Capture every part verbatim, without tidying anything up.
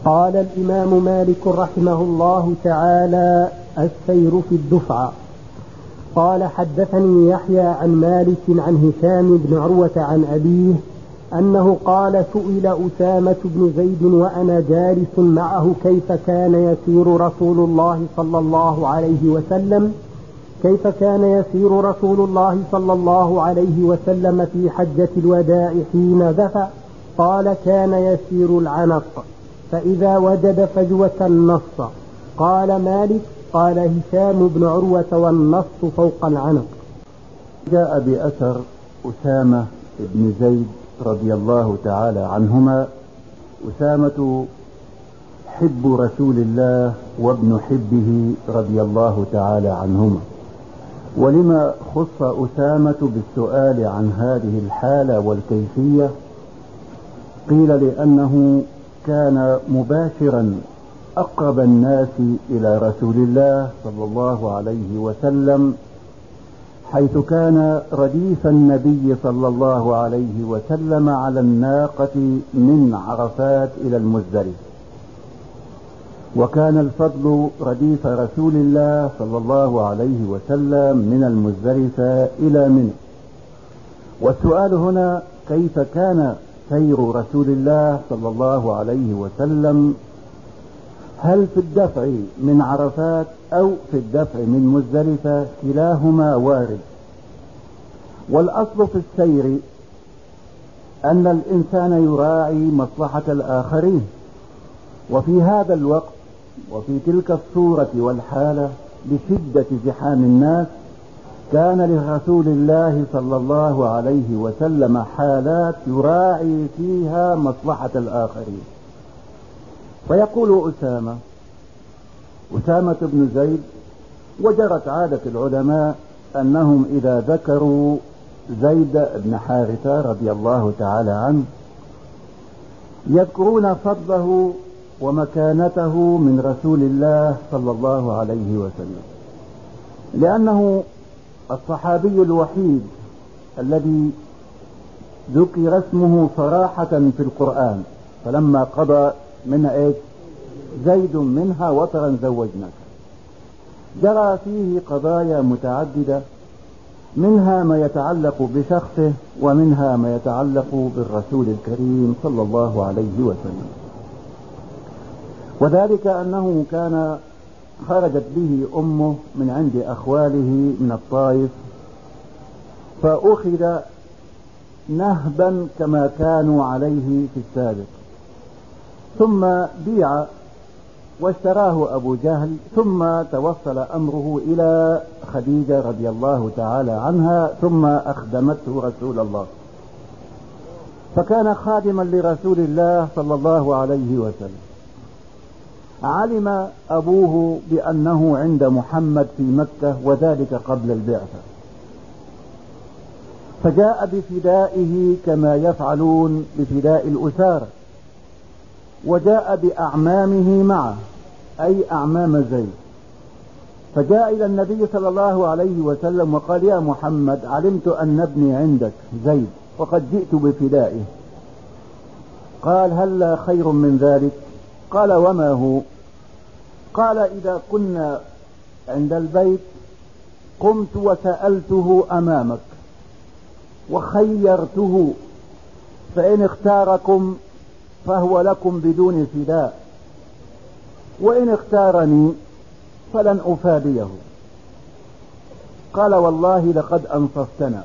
قال الإمام مالك رحمه الله تعالى: السير في الدفعة. قال: حدثني يحيى عن مالك عن هشام بن عروة عن أبيه أنه قال: سئل أسامة بن زيد وأنا جالس معه كيف كان يسير رسول الله صلى الله عليه وسلم كيف كان يسير رسول الله صلى الله عليه وسلم في حجة الوداع حين دفع؟ قال: كان يسير العنق فإذا وجد فجوة نص. قال مالك: قال هشام بن عروة: والنص فوق العنق. جاء بأثر أسامة بن زيد رضي الله تعالى عنهما. أسامة حب رسول الله وابن حبه رضي الله تعالى عنهما. ولما خص أسامة بالسؤال عن هذه الحالة والكيفية؟ قيل لأنه كان مباشرا أقرب الناس إلى رسول الله صلى الله عليه وسلم، حيث كان رديف النبي صلى الله عليه وسلم على الناقة من عرفات إلى المزدلفة، وكان الفضل رديف رسول الله صلى الله عليه وسلم من المزدلفة إلى منى. والسؤال هنا: كيف كان سير رسول الله صلى الله عليه وسلم؟ هل في الدفع من عرفات أو في الدفع من مزدلفة؟ كلاهما وارد. والأصل في السير أن الإنسان يراعي مصلحة الآخرين، وفي هذا الوقت وفي تلك الصورة والحالة بشدة زحام الناس كان لرسول الله صلى الله عليه وسلم حالات يراعي فيها مصلحة الآخرين. فيقول أسامة أسامة بن زيد، وجرت عادة العلماء أنهم إذا ذكروا زيد بن حارثة رضي الله تعالى عنه يذكرون فضله ومكانته من رسول الله صلى الله عليه وسلم، لأنه الصحابي الوحيد الذي ذكر اسمه صراحة في القرآن. فلما قضى منها ايش؟ زيد منها وطرا زوجناك. جرى فيه قضايا متعددة، منها ما يتعلق بشخصه ومنها ما يتعلق بالرسول الكريم صلى الله عليه وسلم. وذلك أنه كان خرجت به أمه من عند أخواله من الطائف، فأخذ نهبا كما كانوا عليه في السابق، ثم بيع واشتراه أبو جهل، ثم توصل أمره إلى خديجة رضي الله تعالى عنها، ثم أخدمته رسول الله، فكان خادما لرسول الله صلى الله عليه وسلم. علم أبوه بأنه عند محمد في مكة، وذلك قبل البعثة، فجاء بفدائه كما يفعلون بفداء الأسارة، وجاء بأعمامه معه، أي أعمام زيد. فجاء إلى النبي صلى الله عليه وسلم وقال: يا محمد، علمت أن ابني عندك زيد وقد جئت بفدائه. قال: هل لا خير من ذلك؟ قال: وما هو؟ قال: إذا كنا عند البيت قمت وسألته أمامك وخيرته، فإن اختاركم فهو لكم بدون فداء، وإن اختارني فلن أفاديه. قال: والله لقد أنصفتنا.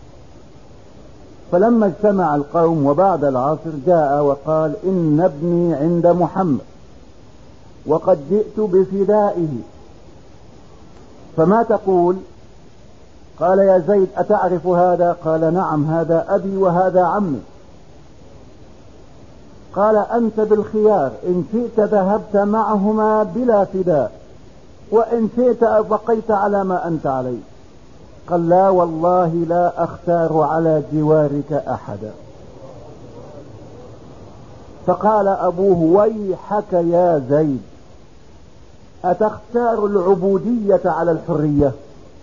فلما اجتمع القوم وبعد العصر جاء وقال: إن ابني عند محمد وقد جئت بفدائه، فما تقول؟ قال: يا زيد، أتعرف هذا؟ قال: نعم، هذا أبي وهذا عمي. قال: أنت بالخيار، إن شئت ذهبت معهما بلا فداء، وإن شئت بقيت على ما أنت عليه. قال: لا والله لا أختار على جوارك أحدا. فقال أبوه: ويحك يا زيد، أتختار العبودية على الحرية؟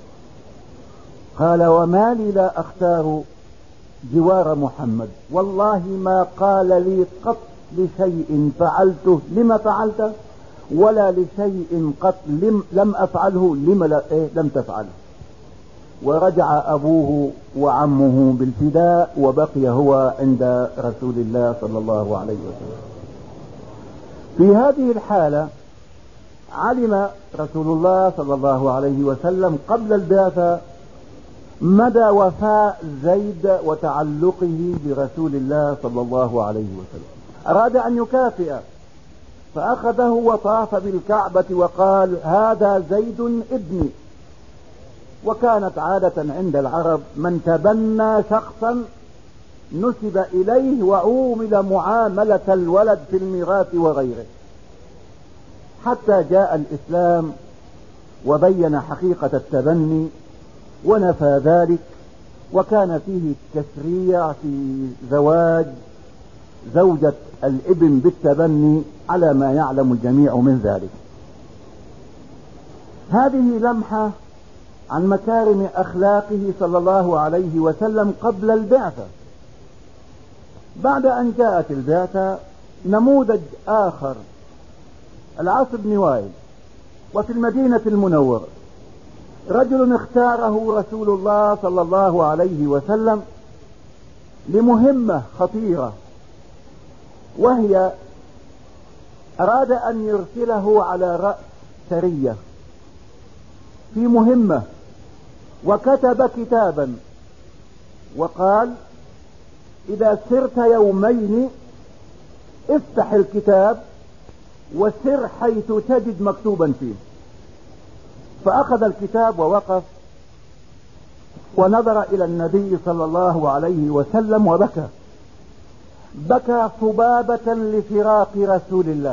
قال: وما لي لا أختار جوار محمد، والله ما قال لي قط لشيء فعلته لما فعلته، ولا لشيء قد لم, لم أفعله لما لم تفعله. ورجع أبوه وعمه بالفداء، وبقي هو عند رسول الله صلى الله عليه وسلم. في هذه الحالة علم رسول الله صلى الله عليه وسلم قبل البعثة مدى وفاء زيد وتعلقه برسول الله صلى الله عليه وسلم. أراد أن يكافئ، فأخذه وطاف بالكعبة وقال: هذا زيد ابني. وكانت عادة عند العرب من تبنى شخصا نسب إليه وعومل معاملة الولد في الميراث وغيره، حتى جاء الإسلام وبين حقيقة التبني ونفى ذلك، وكان فيه تشريع في زواج زوجة الابن بالتبني على ما يعلم الجميع من ذلك. هذه لمحة عن مكارم أخلاقه صلى الله عليه وسلم قبل البعثة. بعد أن جاءت البعثة نموذج آخر، العاص بن وائل. وفي المدينة المنورة رجل اختاره رسول الله صلى الله عليه وسلم لمهمة خطيرة، وهي أراد أن يرسله على رأس سرية في مهمة، وكتب كتابا وقال: إذا سرت يومين افتح الكتاب وسر حيث تجد مكتوبا فيه. فأخذ الكتاب ووقف ونظر إلى النبي صلى الله عليه وسلم وبكى، بكى صبابة لفراق رسول الله،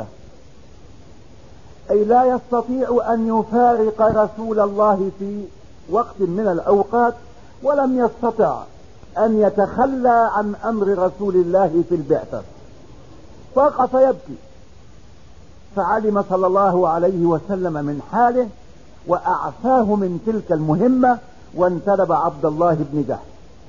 أي لا يستطيع أن يفارق رسول الله في وقت من الأوقات، ولم يستطع أن يتخلى عن أمر رسول الله في البعثة، وقف يبكي. فعلم صلى الله عليه وسلم من حاله وأعفاه من تلك المهمة، وانتدب عبد الله بن جحش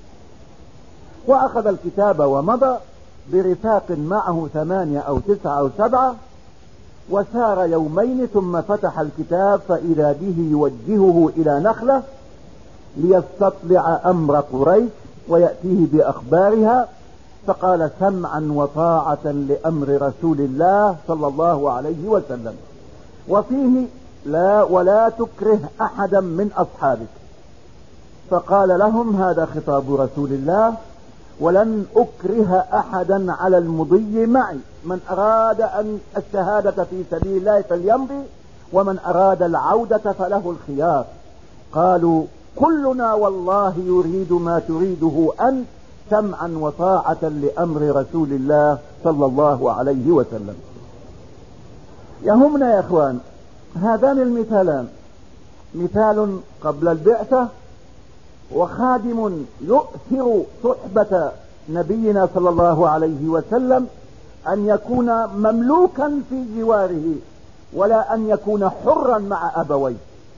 وأخذ الكتاب ومضى برفاق معه ثمانية أو تسعة أو سبعة، وسار يومين ثم فتح الكتاب فإذا به يوجهه إلى نخلة ليستطلع أمر قريش ويأتيه بأخبارها، فقال: سمعا وطاعة لأمر رسول الله صلى الله عليه وسلم. وفيه: لا ولا تكره أحدا من أصحابك. فقال لهم: هذا خطاب رسول الله، ولن أكره أحدا على المضي معي، من أراد أن الشهادة في سبيل الله فليمضي، ومن أراد العودة فله الخيار. قالوا: كلنا والله يريد ما تريده أنت، سمعا وطاعة لأمر رسول الله صلى الله عليه وسلم. يهمنا يا إخوان هذان المثالان، مثال قبل البعثة، وخادم يؤثر صحبة نبينا صلى الله عليه وسلم أن يكون مملوكا في جواره، ولا أن يكون حرا مع أبويه.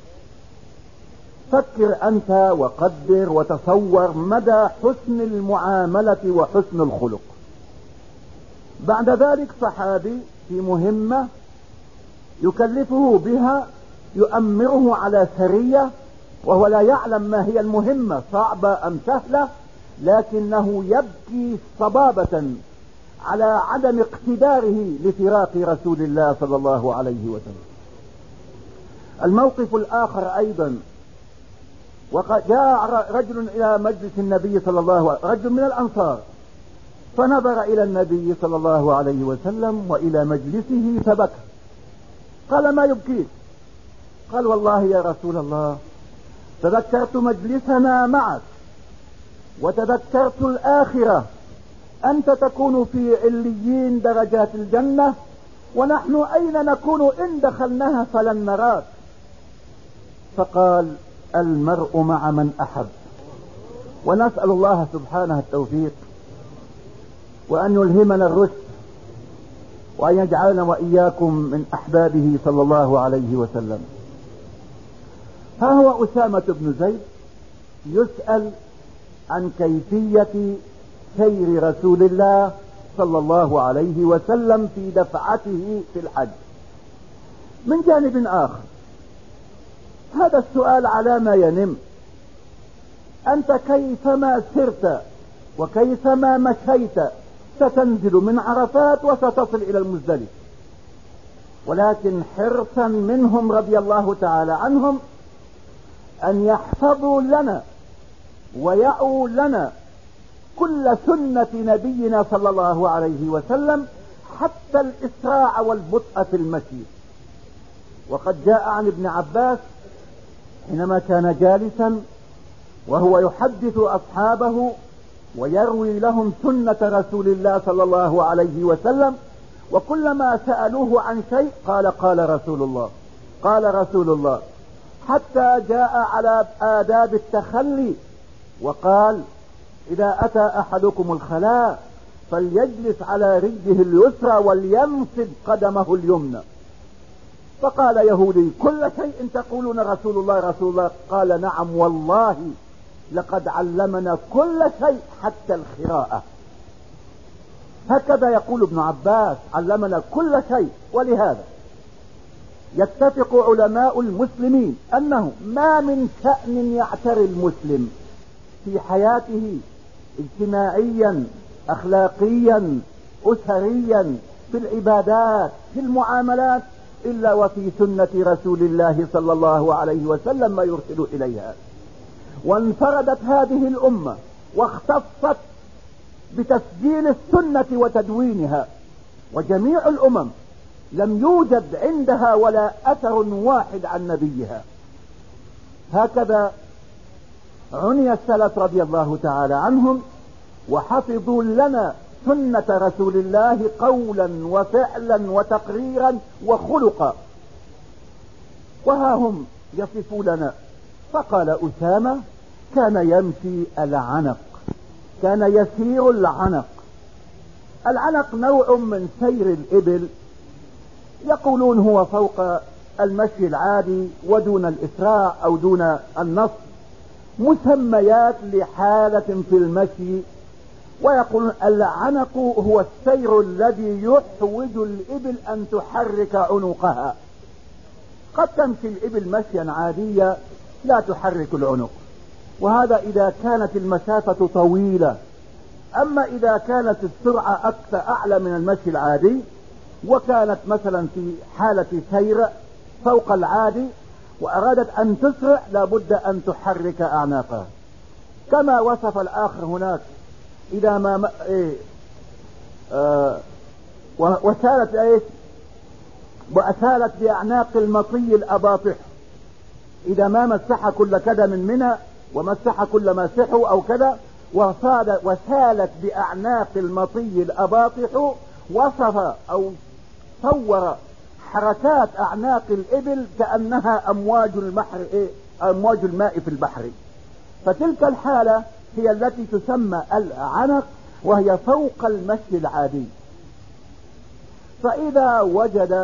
فكر أنت وقدر وتصور مدى حسن المعاملة وحسن الخلق. بعد ذلك صحابي في مهمة يكلفه بها، يؤمره على سرية، وهو لا يعلم ما هي المهمة صعبة أم سهلة، لكنه يبكي صبابة على عدم اقتداره لفراق رسول الله صلى الله عليه وسلم. الموقف الآخر أيضا، وقد جاء رجل إلى مجلس النبي صلى الله عليه وسلم، رجل من الأنصار، فنظر إلى النبي صلى الله عليه وسلم وإلى مجلسه فبكى. قال: ما يبكيك؟ قال: والله يا رسول الله تذكرت مجلسنا معك وتذكرت الآخرة، أنت تكون في عليين درجات الجنة، ونحن أين نكون إن دخلناها فلن نراك. فقال: المرء مع من أحب. ونسأل الله سبحانه التوفيق، وأن يلهمنا الرشد، وأن يجعلنا وإياكم من أحبابه صلى الله عليه وسلم. ها هو أسامة بن زيد يسأل عن كيفية سير رسول الله صلى الله عليه وسلم في دفعته في الحج. من جانب آخر، هذا السؤال على ما ينم. أنت كيفما سرت وكيفما مشيت ستنزل من عرفات وستصل إلى المزدلفة، ولكن حرصا منهم رضي الله تعالى عنهم أن يحفظوا لنا ويعوا لنا كل سنة نبينا صلى الله عليه وسلم حتى الإسراع والبطء في المشي. وقد جاء عن ابن عباس حينما كان جالسا وهو يحدث أصحابه ويروي لهم سنة رسول الله صلى الله عليه وسلم، وكلما سألوه عن شيء قال قال رسول الله قال رسول الله، حتى جاء على آداب التخلي وقال: إذا أتى أحدكم الخلاء فليجلس على رجله اليسرى ولينصب قدمه اليمنى. فقال يهودي: كل شيء تقولون رسول الله رسول الله؟ قال: نعم والله لقد علمنا كل شيء حتى الخراءة. هكذا يقول ابن عباس: علمنا كل شيء. ولهذا يتفق علماء المسلمين أنه ما من شأن يعتري المسلم في حياته اجتماعيا أخلاقيا أسريا في العبادات في المعاملات إلا وفي سنة رسول الله صلى الله عليه وسلم ما يرسل إليها. وانفردت هذه الأمة واختصت بتسجيل السنة وتدوينها، وجميع الأمم لم يوجد عندها ولا أثر واحد عن نبيها. هكذا عني السلف رضي الله تعالى عنهم وحفظوا لنا سنة رسول الله قولا وفعلا وتقريرا وخلقا. وها هم يصفوا لنا، فقال أسامة: كان يمشي العنق، كان يسير العنق. العنق نوع من سير الإبل، يقولون هو فوق المشي العادي ودون الإسراع أو دون النص، مسميات لحالة في المشي. ويقولون العنق هو السير الذي يحوج الإبل أن تحرك عنقها. قد تمشي الإبل مشيا عاديا لا تحرك العنق، وهذا إذا كانت المسافة طويلة. أما إذا كانت السرعة أكثر أعلى من المشي العادي وكانت مثلا في حالة سير فوق العادي وأرادت أن تسرع لابد أن تحرك أعناقها، كما وصف الآخر هناك: إذا ما إيه آه وسالت إيه وأسالت بأعناق المطي الأباطح، إذا ما مسح كل قدم منها ومسح كل ما سحوا أو كذا، وسالت بأعناق المطي الأباطح. وصف أو صور حركات أعناق الإبل كأنها أمواج البحر إيه أمواج الماء في البحر. فتلك الحالة هي التي تسمى العنق، وهي فوق المشي العادي. فإذا وجد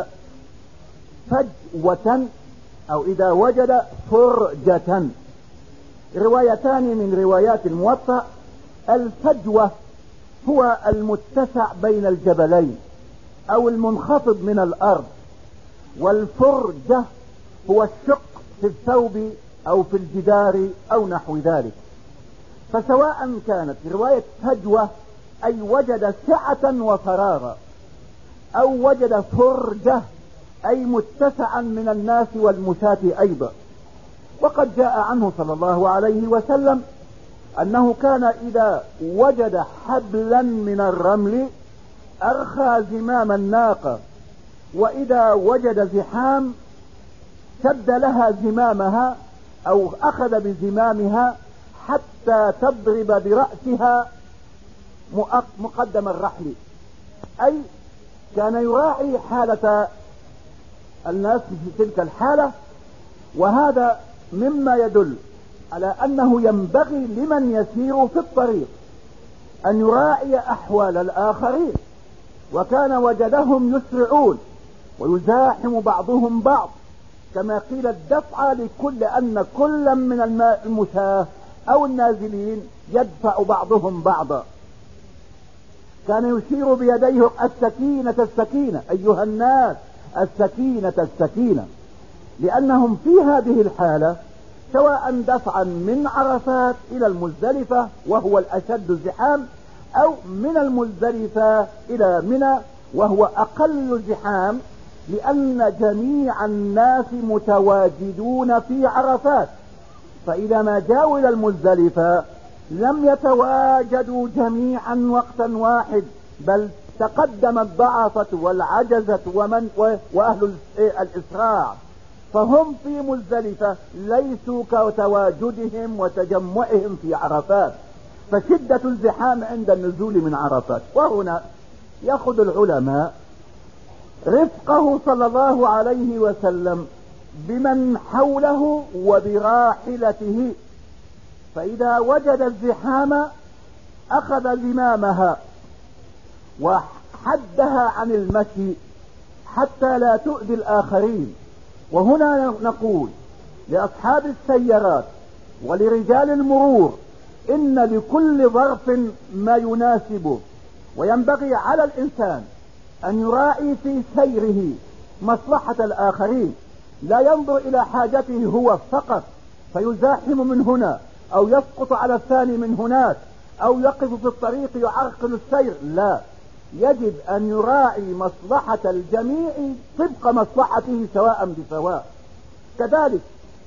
فجوة أو إذا وجد فرجة، روايتان من روايات الموطأ: الفجوة هو المتسع بين الجبلين أو المنخفض من الأرض، والفرجة هو الشق في الثوب أو في الجدار أو نحو ذلك. فسواء كانت رواية فجوة أي وجد سعة وفراغا، أو وجد فرجة أي متسعا من الناس والمشاة أيضا. وقد جاء عنه صلى الله عليه وسلم أنه كان إذا وجد حبلا من الرمل أرخى زمام الناقة، وإذا وجد زحام شد لها زمامها أو أخذ بزمامها حتى تضرب برأسها مقدم الرحل، أي كان يراعي حالة الناس في تلك الحالة. وهذا مما يدل على أنه ينبغي لمن يسير في الطريق أن يراعي أحوال الآخرين. وكان وجدهم يسرعون ويزاحم بعضهم بعض، كما قيل: الدفع لكل أن كل من المشاة أو النازلين يدفع بعضهم بعضا. كان يشير بيديه السكينة السكينة أيها الناس، السكينة السكينة، لأنهم في هذه الحالة سواء دفعا من عرفات إلى المزدلفة وهو الأشد زحام، أو من المزدلفة إلى منى وهو أقل زحام، لأن جميع الناس متواجدون في عرفات. فإذا ما جاءوا إلى المزدلفة لم يتواجدوا جميعا وقتا واحد، بل تقدم الضعفة والعجزة ومن وأهل الإسراع، فهم في مزدلفة ليسوا كتواجدهم وتجمعهم في عرفات، فشدة الزحام عند النزول من عرفات. وهنا يأخذ العلماء رفقه صلى الله عليه وسلم بمن حوله وبراحلته، فإذا وجد الزحام أخذ زمامها وحدها عن المشي حتى لا تؤذي الآخرين. وهنا نقول لأصحاب السيارات ولرجال المرور إن لكل ظرف ما يناسبه، وينبغي على الإنسان أن يراعي في سيره مصلحة الآخرين، لا ينظر إلى حاجته هو فقط فيزاحم من هنا أو يسقط على الثاني من هناك أو يقف في الطريق يعرقل السير، لا، يجب أن يراعي مصلحة الجميع طبق مصلحته سواء بسواء. كذلك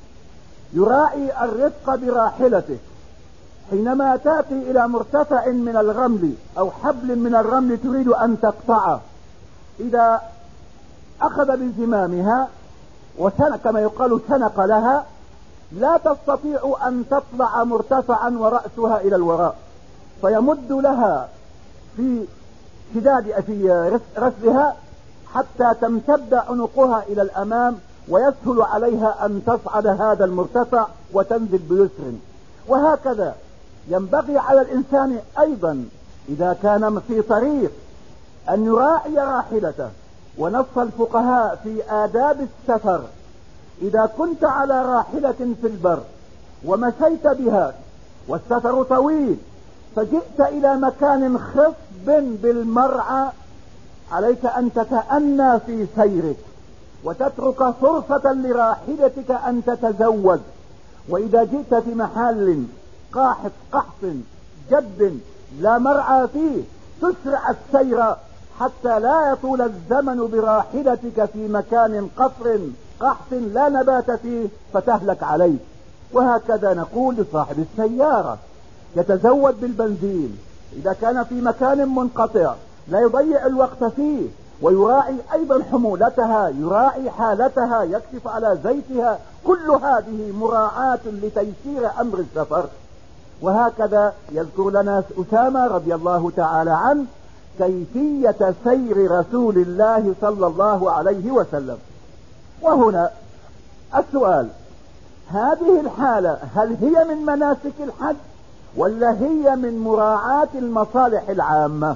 يراعي الرفق براحلته حينما تأتي إلى مرتفع من الرمل أو حبل من الرمل تريد أن تقطعه، إذا أخذ بزمامها وسنق كما يقال سنق لها لا تستطيع أن تطلع مرتفعا ورأسها إلى الوراء، فيمد لها في شداد في رسلها حتى تمتد عنقها إلى الأمام ويسهل عليها أن تصعد هذا المرتفع وتنزل بيسر. وهكذا ينبغي على الإنسان أيضا إذا كان في طريق أن يراعي راحلته. ونص الفقهاء في آداب السفر: إذا كنت على راحلة في البر ومشيت بها والسفر طويل فجئت إلى مكان خصب بالمرعى، عليك أن تتأنى في سيرك وتترك فرصة لراحلتك أن تتزود. وإذا جئت في محل قاحط قحط جد لا مرعى فيه تسرع السير حتى لا يطول الزمن براحلتك في مكان قصر قحط لا نبات فيه فتهلك عليك. وهكذا نقول لصاحب السيارة يتزود بالبنزين إذا كان في مكان منقطع، لا يضيع الوقت فيه، ويراعي أيضا حمولتها، يراعي حالتها، يكشف على زيتها، كل هذه مراعاة لتيسير أمر السفر. وهكذا يذكر لنا أسامة رضي الله تعالى عنه كيفية سير رسول الله صلى الله عليه وسلم. وهنا السؤال: هذه الحالة هل هي من مناسك الحج ولا هي من مراعاة المصالح العامة؟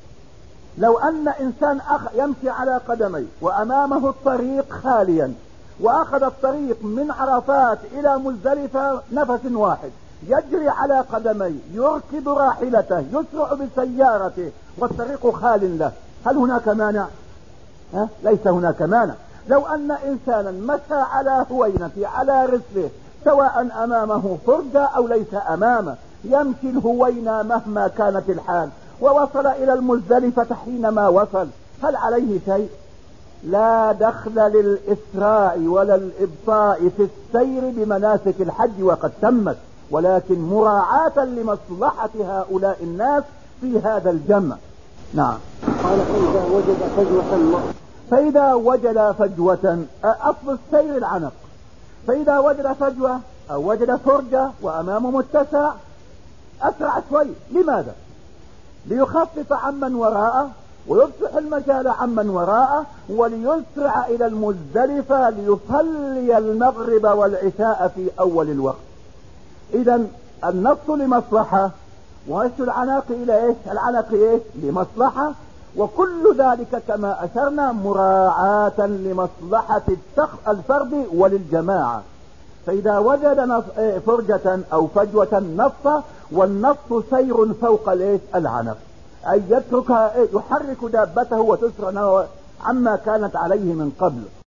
لو أن إنسان أخ يمشي على قدميه وأمامه الطريق خاليا وأخذ الطريق من عرفات إلى مزدلفة نفس واحد، يجري على قدميه، يركب راحلته، يسرع بسيارته والطريق خال له، هل هناك مانع؟ ها؟ ليس هناك مانع. لو أن إنسانا مشى على هوينة على رسله سواء أمامه فرجة أو ليس أمامه، يمشي الهوينة مهما كانت الحال ووصل إلى المزدلفة حينما وصل، هل عليه شيء؟ لا دخل للإسراء ولا الإبطاء في السير بمناسك الحج وقد تمت، ولكن مراعاة لمصلحة هؤلاء الناس في هذا الجمع. نعم. قال: فإذا وجد فجوة فإذا وجد فجوة، أصل السير العنق، فإذا وجد فجوة أو وجد فرجة وأمامه متسع أسرع شوي. لماذا؟ ليخفف عمن وراءه ويفتح المجال عمن وراءه وليسرع إلى المزدلفة ليصلي المغرب والعشاء في أول الوقت. إذا النص لمصلحة، وهش العناق إلى إيش؟ العناق إيش؟ لمصلحة، وكل ذلك كما أشرنا مراعاة لمصلحة الفرد وللجماعة. فإذا وجد فرجة أو فجوة نص، والنص سير فوق العنق. أي يتركها، يحرك دابته وتسرع عما كانت عليه من قبل.